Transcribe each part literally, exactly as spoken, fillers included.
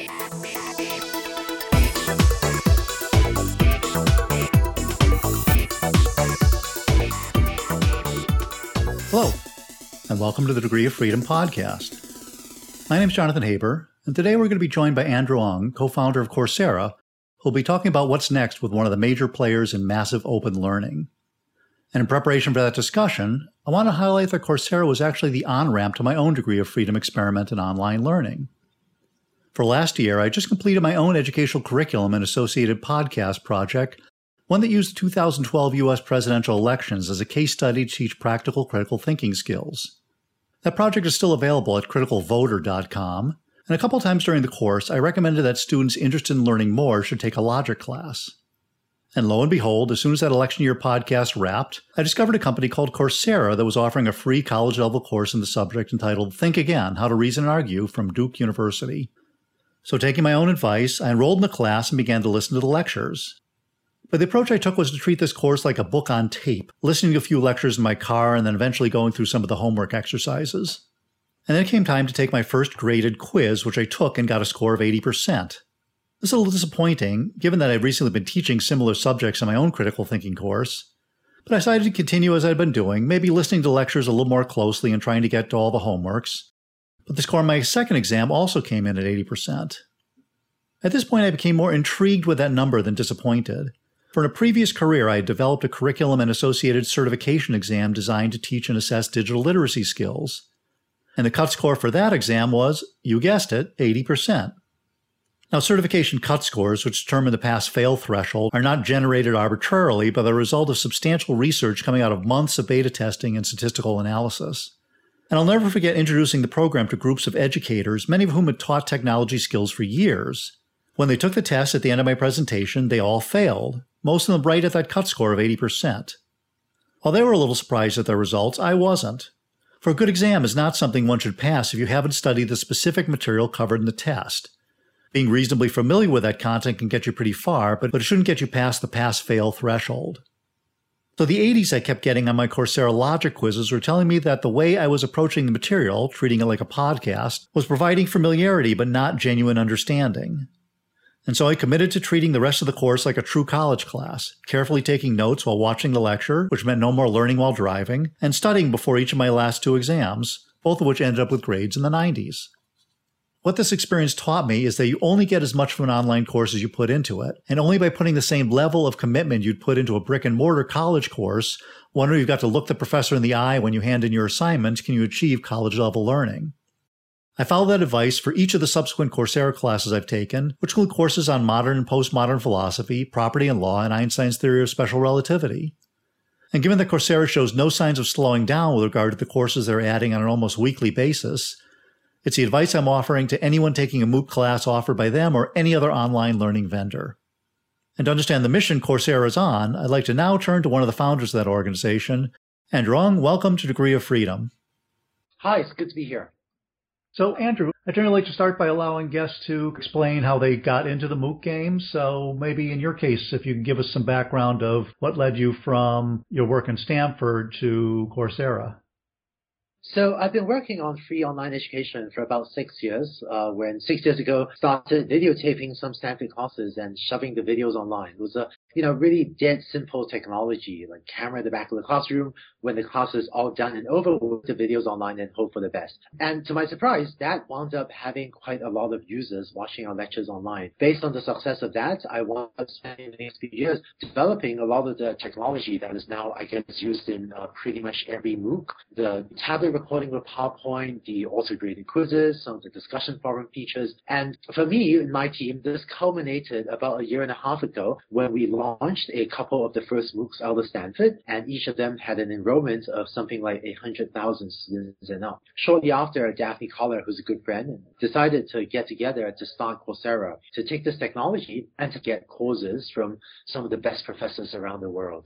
Hello, and welcome to the Degree of Freedom podcast. My name is Jonathan Haber, and today we're going to be joined by Andrew Ng, co-founder of Coursera, who will be talking about what's next with one of the major players in massive open learning. And in preparation for that discussion, I want to highlight that Coursera was actually the on-ramp to my own Degree of Freedom experiment in online learning. For last year, I just completed my own educational curriculum and associated podcast project, one that used the two thousand twelve U S presidential elections as a case study to teach practical critical thinking skills. That project is still available at critical voter dot com, and a couple times during the course, I recommended that students interested in learning more should take a logic class. And lo and behold, as soon as that election year podcast wrapped, I discovered a company called Coursera that was offering a free college-level course in the subject entitled Think Again, How to Reason and Argue from Duke University. So taking my own advice, I enrolled in the class and began to listen to the lectures. But the approach I took was to treat this course like a book on tape, listening to a few lectures in my car and then eventually going through some of the homework exercises. And then it came time to take my first graded quiz, which I took and got a score of eighty percent. This is a little disappointing, given that I've recently been teaching similar subjects in my own critical thinking course. But I decided to continue as I'd been doing, maybe listening to lectures a little more closely and trying to get to all the homeworks. But the score on my second exam also came in at eighty percent. At this point, I became more intrigued with that number than disappointed. For in a previous career, I had developed a curriculum and associated certification exam designed to teach and assess digital literacy skills. And the cut score for that exam was, you guessed it, eighty percent. Now, certification cut scores, which determine the pass-fail threshold, are not generated arbitrarily, but the result of substantial research coming out of months of beta testing and statistical analysis. And I'll never forget introducing the program to groups of educators, many of whom had taught technology skills for years. When they took the test at the end of my presentation, they all failed, most of them right at that cut score of eighty percent. While they were a little surprised at their results, I wasn't. For a good exam is not something one should pass if you haven't studied the specific material covered in the test. Being reasonably familiar with that content can get you pretty far, but it shouldn't get you past the pass-fail threshold. So the eighties I kept getting on my Coursera logic quizzes were telling me that the way I was approaching the material, treating it like a podcast, was providing familiarity but not genuine understanding. And so I committed to treating the rest of the course like a true college class, carefully taking notes while watching the lecture, which meant no more learning while driving, and studying before each of my last two exams, both of which ended up with grades in the nineties. What this experience taught me is that you only get as much from an online course as you put into it, and only by putting the same level of commitment you'd put into a brick-and-mortar college course, one where you've got to look the professor in the eye when you hand in your assignments, can you achieve college-level learning. I followed that advice for each of the subsequent Coursera classes I've taken, which include courses on modern and postmodern philosophy, property and law, and Einstein's theory of special relativity. And given that Coursera shows no signs of slowing down with regard to the courses they're adding on an almost weekly basis, it's the advice I'm offering to anyone taking a MOOC class offered by them or any other online learning vendor. And to understand the mission Coursera is on, I'd like to now turn to one of the founders of that organization. Andrew Ng, welcome to Degree of Freedom. Hi, it's good to be here. So, Andrew, I generally like to start by allowing guests to explain how they got into the MOOC game. So maybe in your case, if you can give us some background of what led you from your work in Stanford to Coursera. So I've been working on free online education for about six years, uh, when six years ago started videotaping some Stanford classes and shoving the videos online. It was a, you know, really dead simple technology, like camera at the back of the classroom. When the class is all done and over, we'll put the videos online and hope for the best. And to my surprise, that wound up having quite a lot of users watching our lectures online. Based on the success of that, I wound up spending the next few years developing a lot of the technology that is now, I guess, used in uh, pretty much every MOOC. The tablet recording with PowerPoint, the auto-graded quizzes, some of the discussion forum features. And for me and my team, this culminated about a year and a half ago when we launched a couple of the first MOOCs out of Stanford, and each of them had an enrollment of something like one hundred thousand students and up. Shortly after, Daphne Collar, who's a good friend, decided to get together to start Coursera, to take this technology and to get courses from some of the best professors around the world.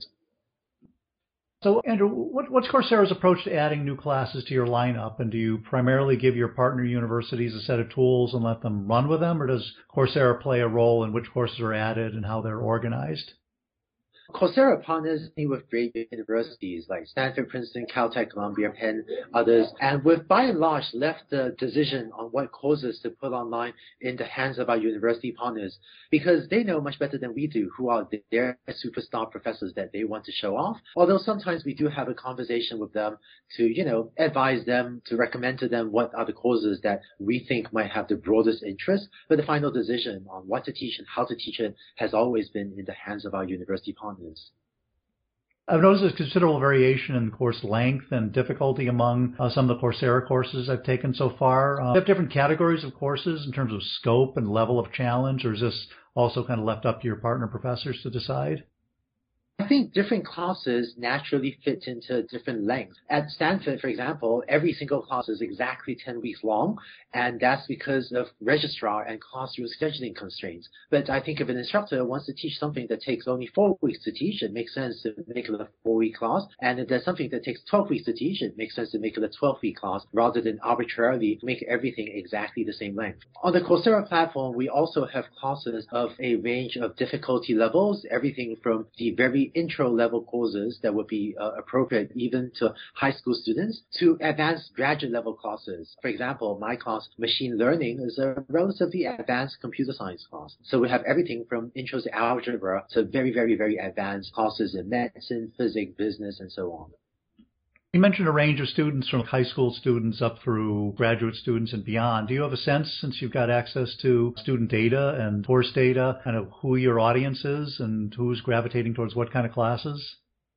So, Andrew, what, what's Coursera's approach to adding new classes to your lineup? And do you primarily give your partner universities a set of tools and let them run with them? Or does Coursera play a role in which courses are added and how they're organized? Coursera partners with great universities like Stanford, Princeton, Caltech, Columbia, Penn, others, and we've by and large left the decision on what courses to put online in the hands of our university partners because they know much better than we do who are their superstar professors that they want to show off. Although sometimes we do have a conversation with them to, you know, advise them, to recommend to them what are the courses that we think might have the broadest interest, but the final decision on what to teach and how to teach it has always been in the hands of our university partners. I've noticed there's considerable variation in course length and difficulty among uh, some of the Coursera courses I've taken so far. Uh, do you have different categories of courses in terms of scope and level of challenge, or is this also kind of left up to your partner professors to decide? I think different classes naturally fit into different lengths. At Stanford, for example, every single class is exactly ten weeks long, and that's because of registrar and classroom scheduling constraints. But I think if an instructor wants to teach something that takes only four weeks to teach, it makes sense to make it a four-week class. And if there's something that takes twelve weeks to teach, it makes sense to make it a twelve-week class rather than arbitrarily make everything exactly the same length. On the Coursera platform, we also have classes of a range of difficulty levels, everything from the very intro level courses that would be uh, appropriate even to high school students to advanced graduate level classes. For example, my class, machine learning, is a relatively advanced computer science class. So we have everything from intro to algebra to very, very, very advanced classes in medicine, physics, business, and so on. You mentioned a range of students from high school students up through graduate students and beyond. Do you have a sense, since you've got access to student data and course data, kind of who your audience is and who's gravitating towards what kind of classes?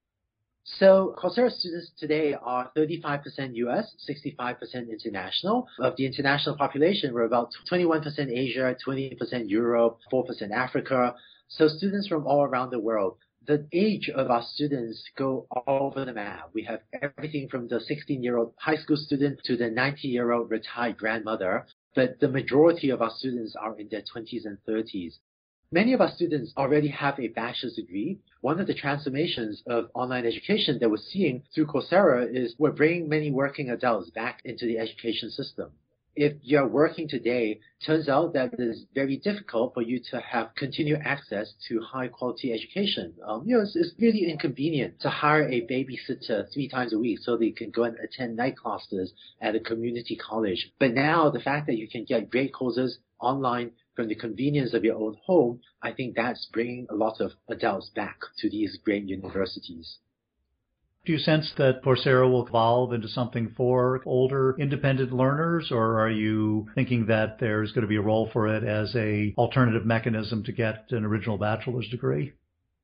So Coursera students today are thirty-five percent U S, sixty-five percent international. Of the international population, we're about twenty-one percent Asia, twenty percent Europe, four percent Africa. So students from all around the world. The age of our students go all over the map. We have everything from the sixteen-year-old high school student to the ninety-year-old retired grandmother, but the majority of our students are in their twenties and thirties. Many of our students already have a bachelor's degree. One of the transformations of online education that we're seeing through Coursera is we're bringing many working adults back into the education system. If you're working today, turns out that it is very difficult for you to have continued access to high quality education. Um, you know, it's, it's really inconvenient to hire a babysitter three times a week so that you can go and attend night classes at a community college. But now the fact that you can get great courses online from the convenience of your own home, I think that's bringing a lot of adults back to these great universities. Do you sense that Coursera will evolve into something for older independent learners, or are you thinking that there's going to be a role for it as a alternative mechanism to get an original bachelor's degree?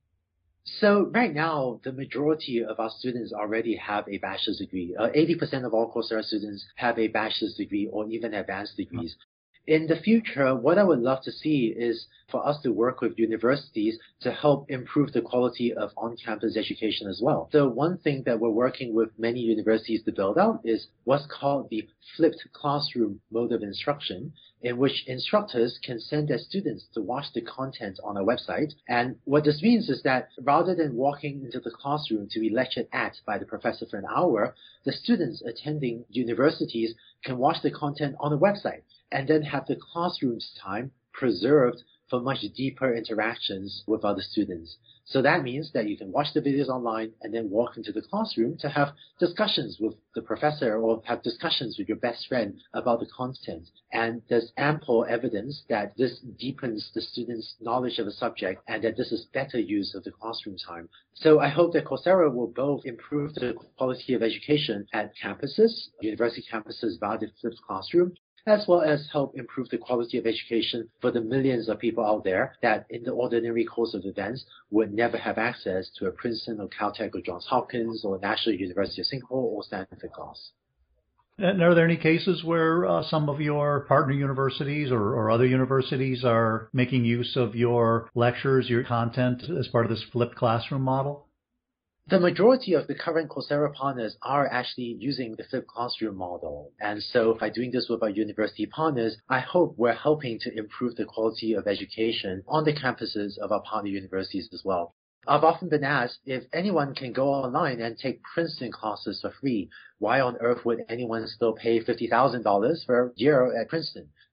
So right now, the majority of our students already have a bachelor's degree. Uh, eighty percent of all Coursera students have a bachelor's degree or even advanced degrees. In the future, what I would love to see is for us to work with universities to help improve the quality of on-campus education as well. So one thing that we're working with many universities to build out is what's called the flipped classroom mode of instruction, in which instructors can send their students to watch the content on a website. And what this means is that rather than walking into the classroom to be lectured at by the professor for an hour, the students attending universities can watch the content on the website and then have the classroom's time preserved for much deeper interactions with other students. So that means that you can watch the videos online and then walk into the classroom to have discussions with the professor or have discussions with your best friend about the content. And there's ample evidence that this deepens the student's knowledge of a subject and that this is better use of the classroom time. So I hope that Coursera will both improve the quality of education at campuses, university campuses via the flipped classroom, as well as help improve the quality of education for the millions of people out there that in the ordinary course of events would never have access to a Princeton or Caltech or Johns Hopkins or National University of Singapore or Stanford class. And are there any cases where uh, some of your partner universities or, or other universities are making use of your lectures, your content as part of this flipped classroom model? The majority of the current Coursera partners are actually using the flipped classroom model. And so by doing this with our university partners, I hope we're helping to improve the quality of education on the campuses of our partner universities as well. I've often been asked if anyone can go online and take Princeton classes for free, why on earth would anyone still pay fifty thousand dollars for a year at Princeton?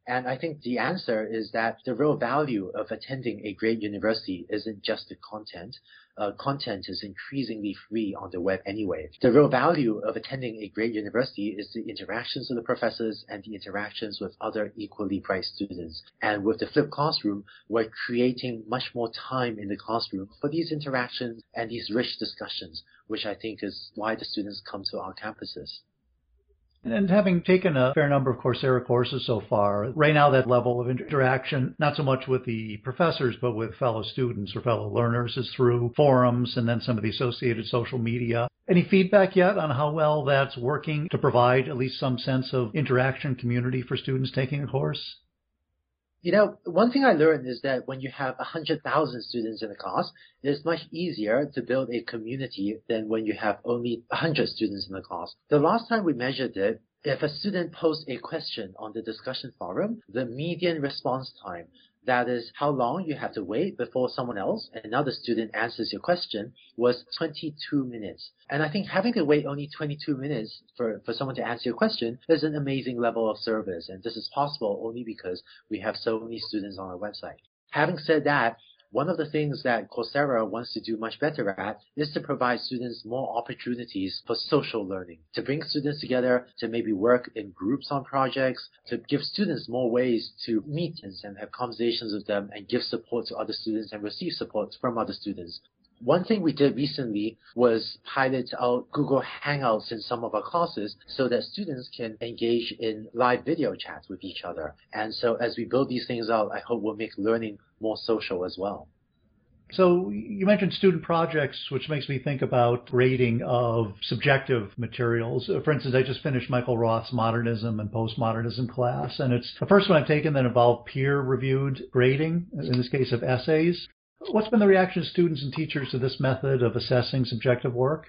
And I think the answer is that the real value of attending a great university isn't just the content. Uh, content is increasingly free on the web anyway. The real value of attending a great university is the interactions with the professors and the interactions with other equally bright students. And with the flipped classroom, we're creating much more time in the classroom for these interactions and these rich discussions, which I think is why the students come to our campuses. And having taken a fair number of Coursera courses so far, right now that level of interaction, not so much with the professors, but with fellow students or fellow learners, is through forums and then some of the associated social media. Any feedback yet on how well that's working to provide at least some sense of interaction community for students taking a course? You know, one thing I learned is that when you have one hundred thousand students in a class, it's much easier to build a community than when you have only one hundred students in the class. The last time we measured it, if a student posts a question on the discussion forum, the median response time, that is how long you have to wait before someone else, another student, answers your question, was twenty-two minutes. And I think having to wait only twenty-two minutes for, for someone to answer your question is an amazing level of service. And this is possible only because we have so many students on our website. Having said that, one of the things that Coursera wants to do much better at is to provide students more opportunities for social learning, to bring students together, to maybe work in groups on projects, to give students more ways to meet and have conversations with them and give support to other students and receive support from other students. One thing we did recently was pilot out Google Hangouts in some of our classes so that students can engage in live video chats with each other. And so as we build these things out, I hope we'll make learning more social as well. So you mentioned student projects, which makes me think about grading of subjective materials. For instance, I just finished Michael Roth's Modernism and Postmodernism class, and it's the first one I've taken that involved peer-reviewed grading, in this case of essays. What's been the reaction of students and teachers to this method of assessing subjective work?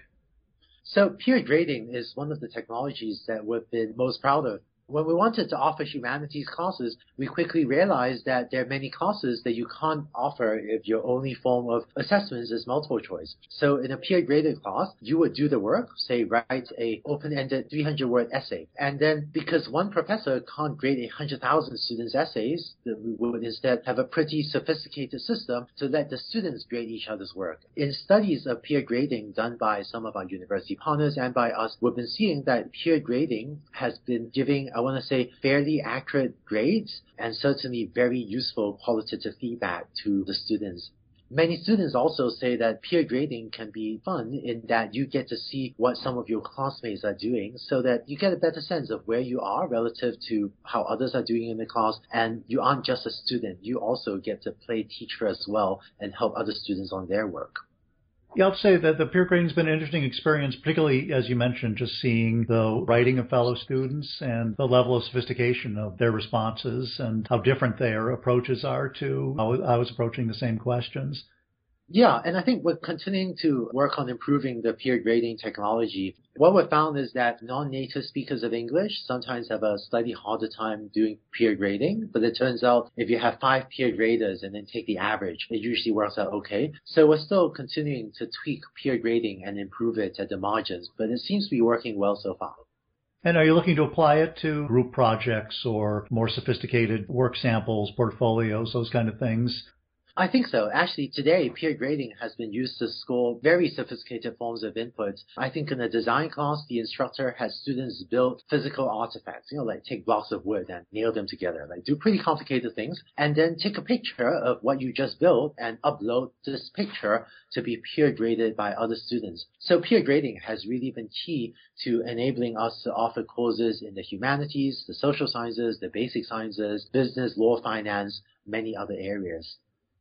So peer grading is one of the technologies that we've been most proud of. When we wanted to offer humanities classes, we quickly realized that there are many classes that you can't offer if your only form of assessments is multiple choice. So in a peer-graded class, you would do the work, say write a open-ended three hundred word essay. And then because one professor can't grade one hundred thousand students' essays, we would instead have a pretty sophisticated system to let the students grade each other's work. In studies of peer grading done by some of our university partners and by us, we've been seeing that peer grading has been giving, I want to say, fairly accurate grades and certainly very useful qualitative feedback to the students. Many students also say that peer grading can be fun in that you get to see what some of your classmates are doing so that you get a better sense of where you are relative to how others are doing in the class, and you aren't just a student, you also get to play teacher as well and help other students on their work. Yeah, I'll say that the peer grading has been an interesting experience, particularly, as you mentioned, just seeing the writing of fellow students and the level of sophistication of their responses and how different their approaches are to how I was approaching the same questions. Yeah, and I think we're continuing to work on improving the peer grading technology. What we've found is that non-native speakers of English sometimes have a slightly harder time doing peer grading, but it turns out if you have five peer graders and then take the average, it usually works out okay. So we're still continuing to tweak peer grading and improve it at the margins, but it seems to be working well so far. And are you looking to apply it to group projects or more sophisticated work samples, portfolios, those kind of things? I think so. Actually, today, peer grading has been used to score very sophisticated forms of input. I think in a design class, the instructor has students build physical artifacts, you know, like take blocks of wood and nail them together, like do pretty complicated things, and then take a picture of what you just built and upload this picture to be peer graded by other students. So peer grading has really been key to enabling us to offer courses in the humanities, the social sciences, the basic sciences, business, law, finance, many other areas.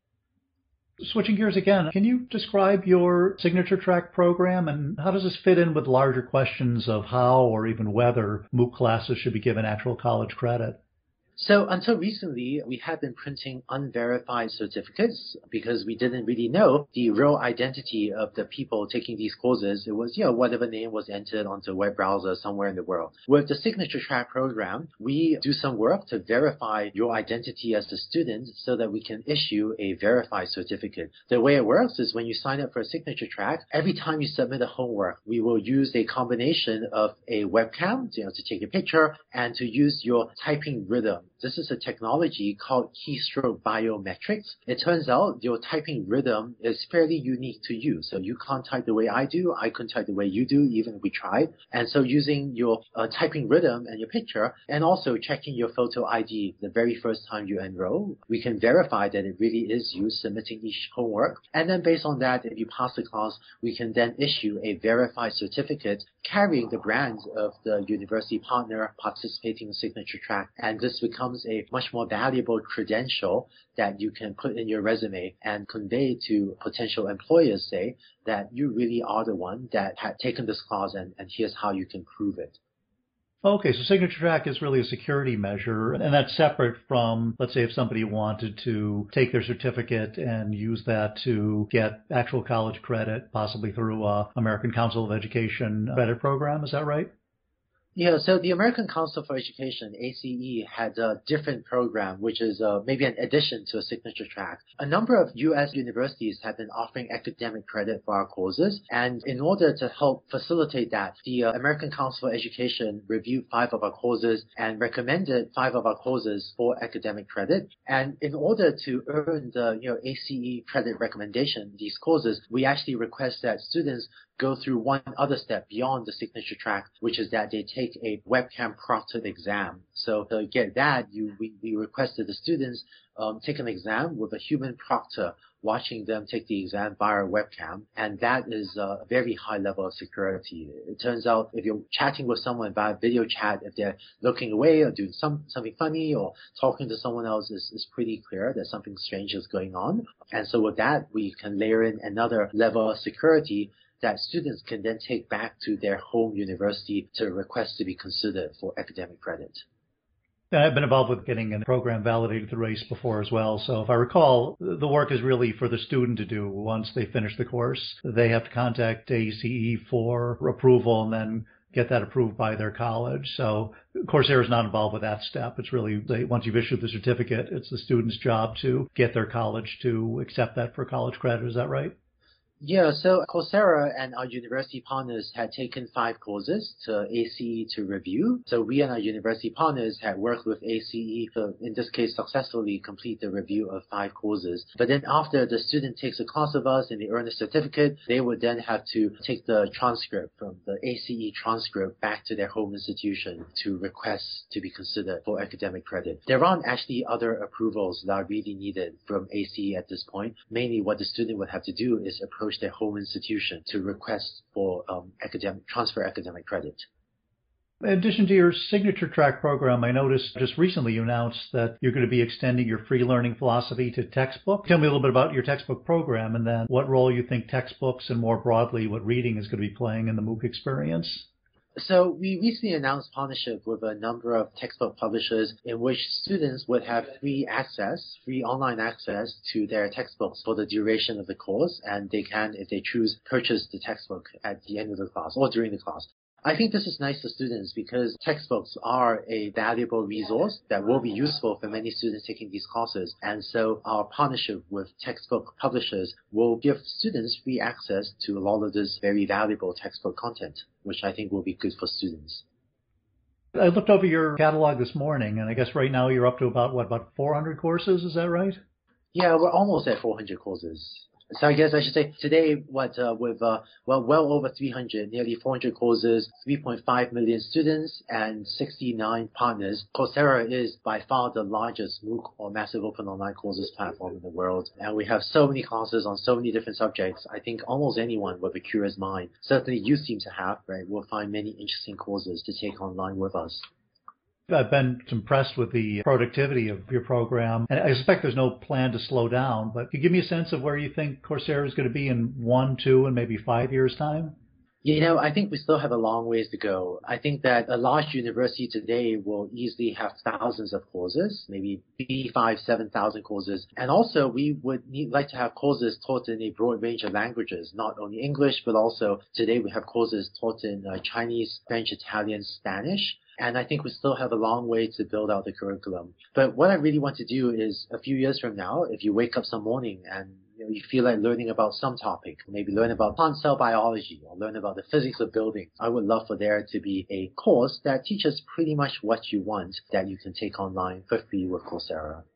Switching gears again, can you describe your signature track program and how does this fit in with larger questions of how or even whether MOOC classes should be given actual college credit? So until recently, we had been printing unverified certificates because we didn't really know the real identity of the people taking these courses. It was, you know, whatever name was entered onto a web browser somewhere in the world. With the Signature Track program, we do some work to verify your identity as a student so that we can issue a verified certificate. The way it works is when you sign up for a Signature Track, every time you submit a homework, we will use a combination of a webcam, you know, to take a picture and to use your typing rhythm this is a technology called keystroke biometrics. It turns out your typing rhythm is fairly unique to you. So you can't type the way I do. I couldn't type the way you do, even if we tried. And so using your uh, typing rhythm and your picture, and also checking your photo I D the very first time you enroll, we can verify that it really is you submitting each homework. And then based on that, if you pass the class, we can then issue a verified certificate carrying the brand of the university partner participating in signature track. And this becomes a much more valuable credential that you can put in your resume and convey to potential employers, say, that you really are the one that had taken this class, and, and here's how you can prove it. Okay, so signature track is really a security measure, and that's separate from, let's say, if somebody wanted to take their certificate and use that to get actual college credit, possibly through a American Council of Education credit program. Is that right? Yeah, so the American Council for Education, A C E, had a different program, which is uh, maybe an addition to a signature track. A number of U S universities have been offering academic credit for our courses, and in order to help facilitate that, the uh, American Council for Education reviewed five of our courses and recommended five of our courses for academic credit. And in order to earn the you know A C E credit recommendation, these courses, we actually request that students go through one other step beyond the signature track, which is that they take a webcam proctored exam. So to get that, you we, we requested the students um, take an exam with a human proctor watching them take the exam via webcam, and that is a very high level of security. It turns out if you're chatting with someone via video chat, if they're looking away or doing some something funny or talking to someone else, is is pretty clear that something strange is going on. And so with that, we can layer in another level of security that students can then take back to their home university to request to be considered for academic credit. I've been involved with getting a program validated through A C E before as well. So if I recall, the work is really for the student to do. Once they finish the course, they have to contact A C E for approval and then get that approved by their college. So Coursera is not involved with that step. It's really, they, once you've issued the certificate, it's the student's job to get their college to accept that for college credit. Is that right? Yeah, so Coursera and our university partners had taken five courses to A C E to review. So we and our university partners had worked with A C E to, in this case, successfully complete the review of five courses. But then after the student takes a class with us and they earn a certificate, they would then have to take the transcript from the A C E transcript back to their home institution to request to be considered for academic credit. There aren't actually other approvals that are really needed from A C E at this point. Mainly what the student would have to do is approach their home institution to request for um, academic transfer academic credit. In addition to your signature track program, I noticed just recently you announced that you're going to be extending your free learning philosophy to textbook. Tell me a little bit about your textbook program and then what role you think textbooks and more broadly what reading is going to be playing in the MOOC experience. So we recently announced partnership with a number of textbook publishers in which students would have free access, free online access to their textbooks for the duration of the course, and they can, if they choose, purchase the textbook at the end of the class or during the class. I think this is nice for students because textbooks are a valuable resource that will be useful for many students taking these courses. And so our partnership with textbook publishers will give students free access to a lot of this very valuable textbook content, which I think will be good for students. I looked over your catalog this morning, and I guess right now you're up to about, what, about four hundred courses? Is that right? Yeah, we're almost at four hundred courses. So I guess I should say today, what uh, with uh, well, well over three hundred, nearly four hundred courses, three point five million students, and sixty-nine partners. Coursera is by far the largest MOOC or massive open online courses platform in the world, and we have so many classes on so many different subjects. I think almost anyone with a curious mind, certainly you seem to have, right, will find many interesting courses to take online with us. I've been impressed with the productivity of your program, and I suspect there's no plan to slow down, but can you give me a sense of where you think Coursera is going to be in one, two, and maybe five years' time? You know, I think we still have a long ways to go. I think that a large university today will easily have thousands of courses, maybe five, seven thousand courses. And also, we would need, like to have courses taught in a broad range of languages, not only English, but also today we have courses taught in uh, Chinese, French, Italian, Spanish. And I think we still have a long way to build out the curriculum. But what I really want to do is a few years from now, if you wake up some morning and you know, you feel like learning about some topic, maybe learn about plant cell biology or learn about the physics of buildings, I would love for there to be a course that teaches pretty much what you want that you can take online for free with Coursera.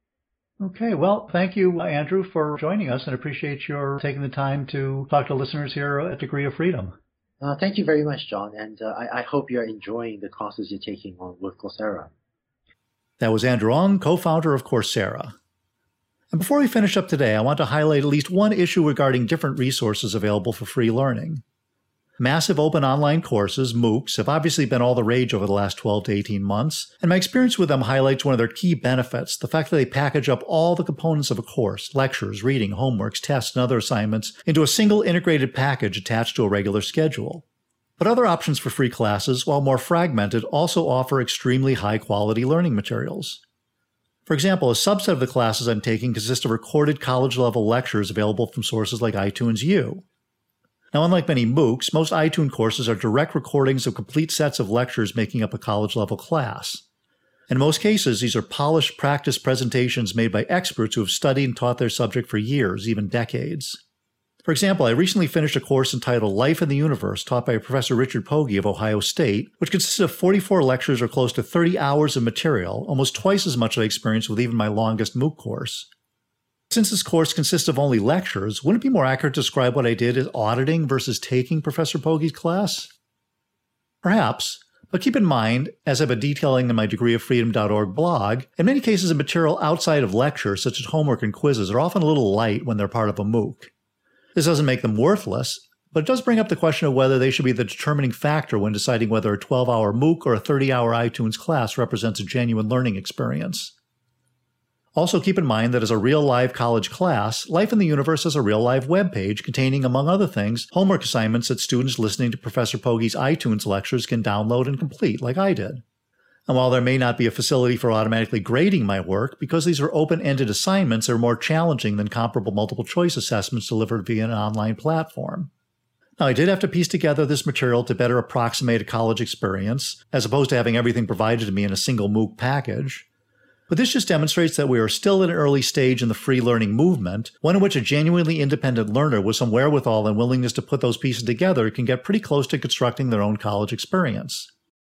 Okay, well, thank you, Andrew, for joining us, and appreciate your taking the time to talk to listeners here at Degree of Freedom. Uh, thank you very much, John, and uh, I, I hope you're enjoying the classes you're taking on with Coursera. That was Andrew Ong, co-founder of Coursera. And before we finish up today, I want to highlight at least one issue regarding different resources available for free learning. Massive open online courses, MOOCs, have obviously been all the rage over the last twelve to eighteen months, and my experience with them highlights one of their key benefits, the fact that they package up all the components of a course, lectures, reading, homeworks, tests, and other assignments, into a single integrated package attached to a regular schedule. But other options for free classes, while more fragmented, also offer extremely high-quality learning materials. For example, a subset of the classes I'm taking consist of recorded college-level lectures available from sources like iTunes U. Now, unlike many MOOCs, most iTunes courses are direct recordings of complete sets of lectures making up a college-level class. In most cases, these are polished practice presentations made by experts who have studied and taught their subject for years, even decades. For example, I recently finished a course entitled Life in the Universe, taught by Professor Richard Pogge of Ohio State, which consisted of forty-four lectures or close to thirty hours of material, almost twice as much as I experienced with even my longest MOOC course. Since this course consists of only lectures, wouldn't it be more accurate to describe what I did as auditing versus taking Professor Pogge's class? Perhaps, but keep in mind, as I've been detailing in my degree of freedom dot org blog, in many cases the material outside of lectures, such as homework and quizzes, are often a little light when they're part of a MOOC. This doesn't make them worthless, but it does bring up the question of whether they should be the determining factor when deciding whether a twelve-hour MOOC or a thirty-hour iTunes class represents a genuine learning experience. Also keep in mind that as a real live college class, Life in the Universe is a real live web page containing, among other things, homework assignments that students listening to Professor Pogge's iTunes lectures can download and complete, like I did. And while there may not be a facility for automatically grading my work, because these are open-ended assignments, they're more challenging than comparable multiple-choice assessments delivered via an online platform. Now, I did have to piece together this material to better approximate a college experience, as opposed to having everything provided to me in a single MOOC package. But this just demonstrates that we are still at an early stage in the free learning movement, one in which a genuinely independent learner with some wherewithal and willingness to put those pieces together can get pretty close to constructing their own college experience.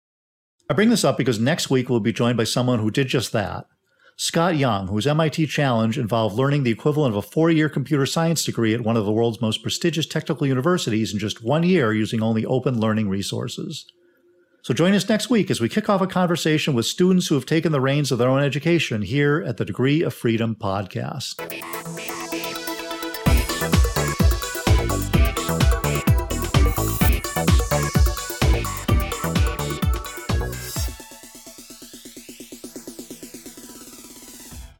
I bring this up because next week we'll be joined by someone who did just that. Scott Young, whose M I T challenge involved learning the equivalent of a four-year computer science degree at one of the world's most prestigious technical universities in just one year using only open learning resources. So join us next week as we kick off a conversation with students who have taken the reins of their own education here at the Degree of Freedom podcast.